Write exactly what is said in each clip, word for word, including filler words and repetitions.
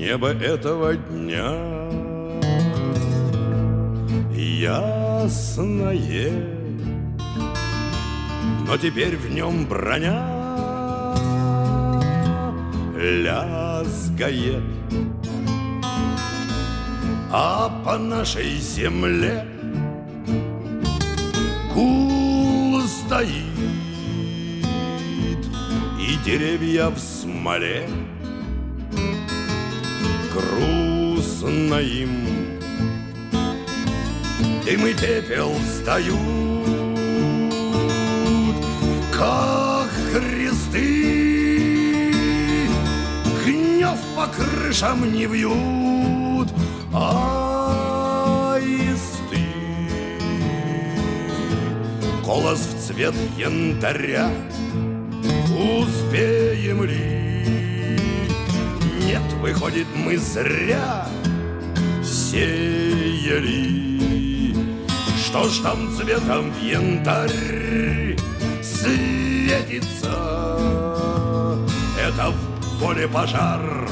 небо этого дня ясное, но теперь в нем броня лязгает, а по нашей земле гул стоит, и деревья в смоле. Грустно им, дым и пепел встают, как кресты, гнезд по крышам не вьют аисты. Голос в цвет янтаря, успеем ли? Нет, выходит, мы зря сеяли. Что ж там цветом в янтарь светится? Это в поле пожар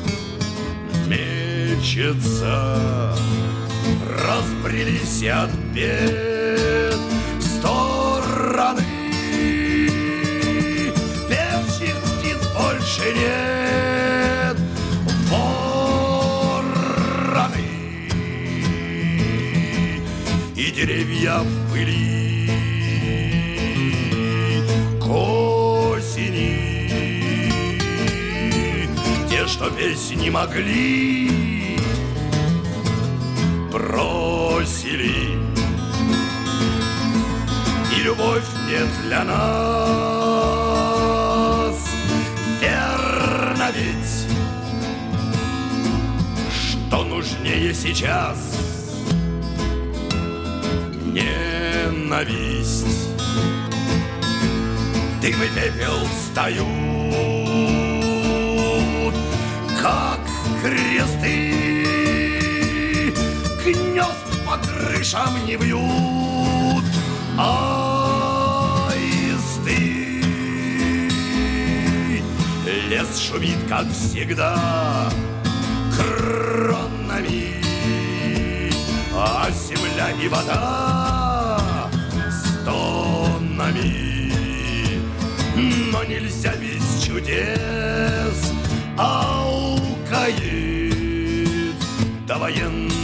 мечется. Разбрелись от бед в стороны, певчих птиц больше нет. Вороны и деревья в пыли к осени, те, что песни могли, бросили. И любовь не для нас, верно ведь? Что нужнее сейчас? Ненависть. Дым и пепел встают, как кресты, гнезд по крышам не вьют аисты. Лес шумит, как всегда, кронами, а земля и вода стонами. Но нельзя без чудес, аукает довоенный